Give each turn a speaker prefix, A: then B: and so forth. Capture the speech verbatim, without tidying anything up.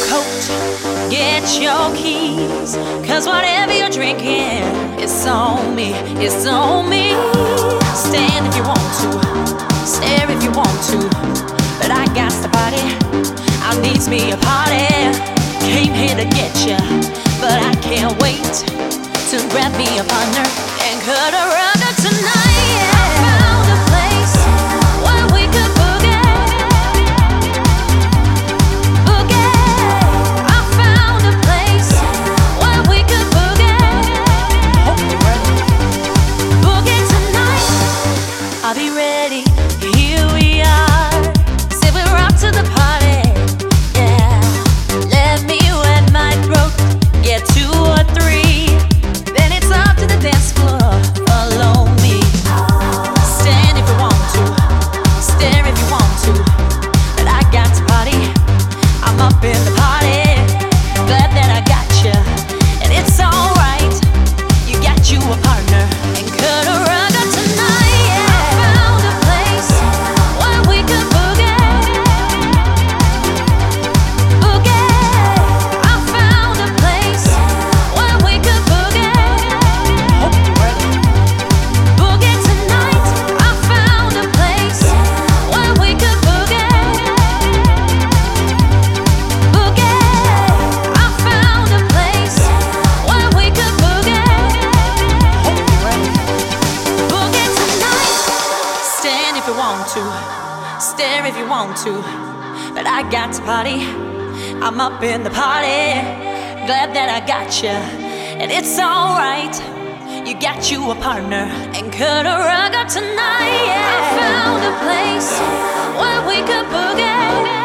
A: coat, get your keys, cause whatever you're drinking, it's on me, it's on me. Stand if you want to, stare if you want to, but I got the body, I needs me a party. Came here to get ya, but I can't wait to grab me a partner and cut a rug up tonight. I found a place where we could boogie. I'll be ready, here we are. Say we're off to the party, yeah. Let me wet my throat, get two or three. Then it's up to the dance floor, follow me. Stand if you want to, stare if you want to, but I got to party, I'm up in the party. Glad that I got you, and it's alright. You got you a partner, and cut a rug up tonight. If you want to, stare if you want to, but I got to party, I'm up in the party. Glad that I got you, and it's alright. You got you a partner, and cut a rug up tonight, yeah. I found a place where we could boogie.